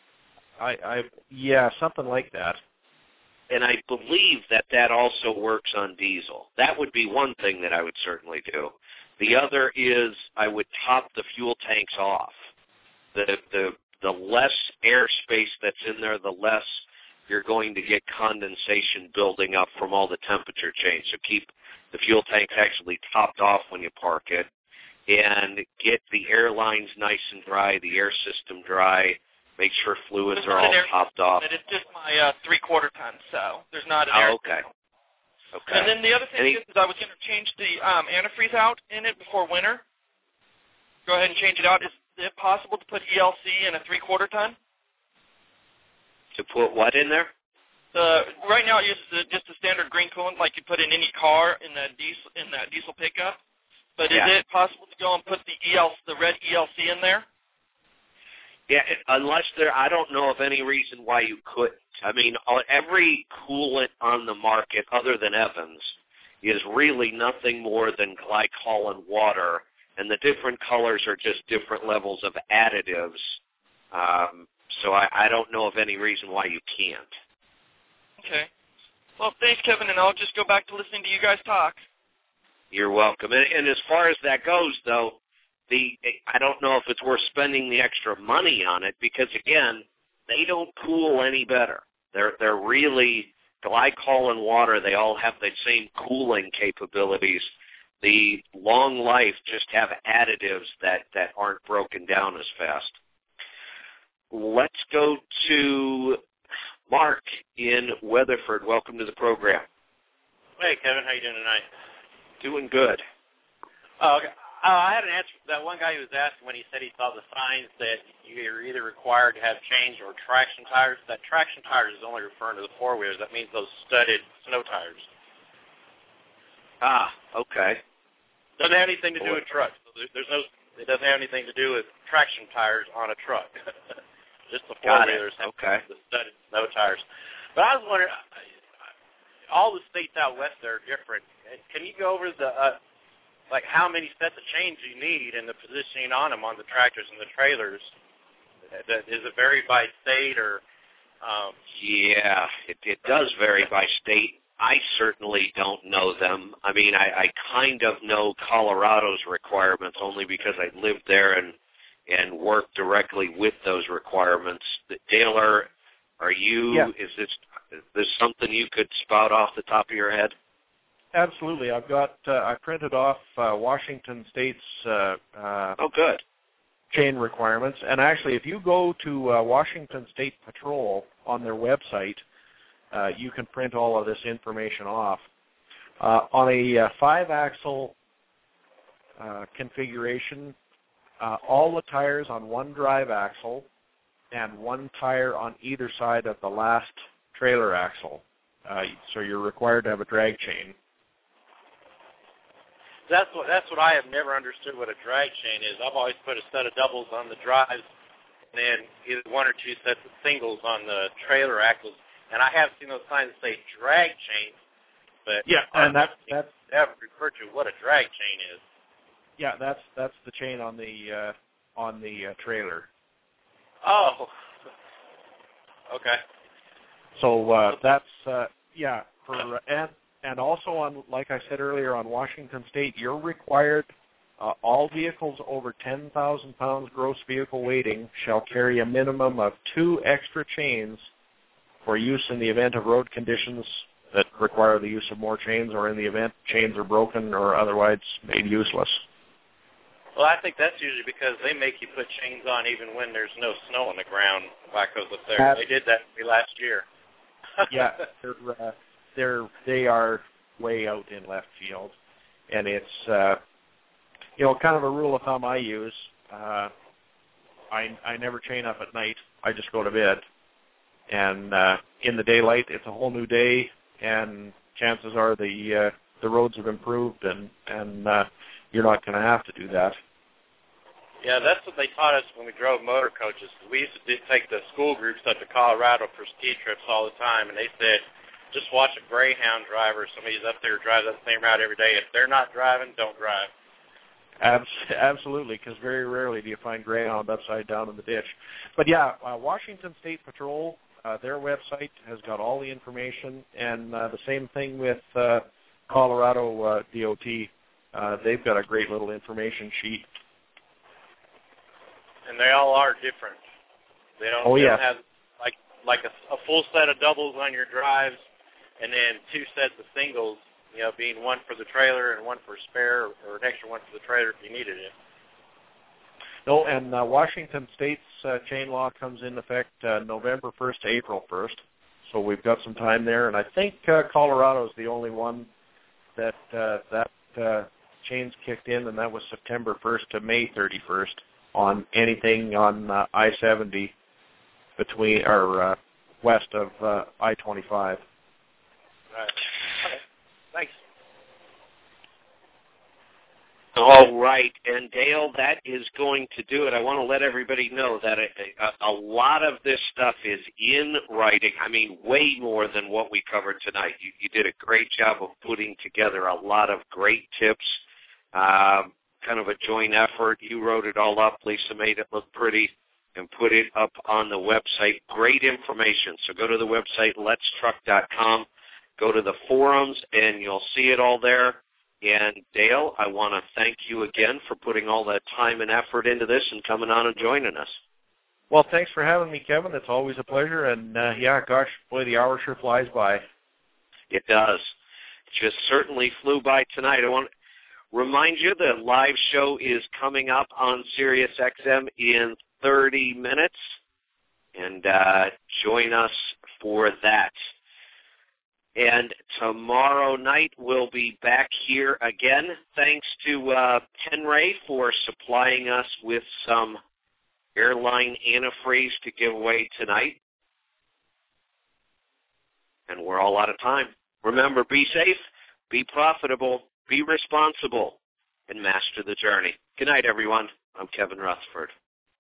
Yeah, something like that. And I believe that also works on diesel. That would be one thing that I would certainly do. The other is I would top the fuel tanks off. The less airspace that's in there, the less you're going to get condensation building up from all the temperature change. So keep the fuel tanks actually topped off when you park it and get the air lines nice and dry, the air system dry, make sure fluids are all topped off. It's just my 3/4 ton, so there's not an air. Okay. And then the other thing is I was going to change the antifreeze out in it before winter. Go ahead and change it out. Is it possible to put ELC in a 3/4 ton? To put what in there? Right now it uses just a standard green coolant like you put in any car in that diesel pickup. But is it possible to go and put the red ELC in there? Yeah, unless I don't know of any reason why you couldn't. I mean, every coolant on the market other than Evans is really nothing more than glycol and water, and the different colors are just different levels of additives. So I don't know of any reason why you can't. Okay. Well, thanks, Kevin, and I'll just go back to listening to you guys talk. You're welcome. And as far as that goes, though, I don't know if it's worth spending the extra money on it because, again, they don't cool any better. They're really glycol and water. They all have the same cooling capabilities. The long life just have additives that aren't broken down as fast. Let's go to Mark in Weatherford. Welcome to the program. Hey, Kevin, how you doing tonight? Doing good. Oh, okay. I had an answer for that one guy who was asking when he said he saw the signs that you're either required to have change or traction tires. That traction tires is only referring to the four-wheelers. That means those studded snow tires. Ah, okay. Doesn't have anything to do with trucks. So it doesn't have anything to do with traction tires on a truck. Just the four-wheelers have the studded snow tires. But I was wondering, all the states out west are different. Can you go over the like how many sets of chains you need and the positioning on them on the tractors and the trailers? Is it vary by state or? Yeah, it does vary by state. I certainly don't know them. I mean, I kind of know Colorado's requirements only because I lived there and worked directly with those requirements. Dale, are you? Yeah. Is this something you could spout off the top of your head? Absolutely. I've got. I printed off Washington State's. Good. Chain requirements, and actually, if you go to Washington State Patrol on their website, you can print all of this information off. On a 5-axle configuration, all the tires on one drive axle and one tire on either side of the last trailer axle. So you're required to have a drag chain. That's what I have never understood what a drag chain is. I've always put a set of doubles on the drives and then either one or two sets of singles on the trailer axles. And I have seen those signs that say drag chain, but yeah, and that's never referred to what a drag chain is. Yeah, that's the chain on the trailer. Oh, okay. So that's for and also on, like I said earlier, on Washington State, you're required. All vehicles over 10,000 pounds gross vehicle weighting shall carry a minimum of 2 extra chains for use in the event of road conditions that require the use of more chains, or in the event chains are broken or otherwise made useless. Well, I think that's usually because they make you put chains on even when there's no snow on the ground. Wacko's up there. They did that to me last year. Yeah, they are way out in left field, and it's kind of a rule of thumb I use. I never chain up at night. I just go to bed. And in the daylight, it's a whole new day, and chances are the roads have improved, and you're not going to have to do that. Yeah, that's what they taught us when we drove motor coaches. We used to take the school groups up to Colorado for ski trips all the time, and they said, just watch a Greyhound driver. Somebody's up there who drives that same route every day. If they're not driving, don't drive. Absolutely, because very rarely do you find Greyhound upside down in the ditch. But yeah, Washington State Patrol, their website has got all the information, and the same thing with Colorado DOT. They've got a great little information sheet. And they all are different. They don't, they don't have like a full set of doubles on your drives, and then 2 sets of singles, being one for the trailer and one for spare, or an extra one for the trailer if you needed it. No, and Washington State's chain law comes in effect November 1st to April 1st, so we've got some time there. And I think Colorado's the only one that chains kicked in, and that was September 1st to May 31st on anything on I-70 between or west of I-25. Right. Okay. Thanks. All right, and Dale, that is going to do it. I want to let everybody know that a lot of this stuff is in writing. I mean, way more than what we covered tonight. You did a great job of putting together a lot of great tips, kind of a joint effort. You wrote it all up. Lisa made it look pretty and put it up on the website. Great information. So go to the website, letstruck.com. Go to the forums, and you'll see it all there. And, Dale, I want to thank you again for putting all that time and effort into this and coming on and joining us. Well, thanks for having me, Kevin. It's always a pleasure. And, the hour sure flies by. It does. It just certainly flew by tonight. I want to remind you the live show is coming up on Sirius XM in 30 minutes. And join us for that. And tomorrow night we'll be back here again. Thanks to Penray for supplying us with some airline antifreeze to give away tonight. And we're all out of time. Remember, be safe, be profitable, be responsible, and master the journey. Good night, everyone. I'm Kevin Rutherford.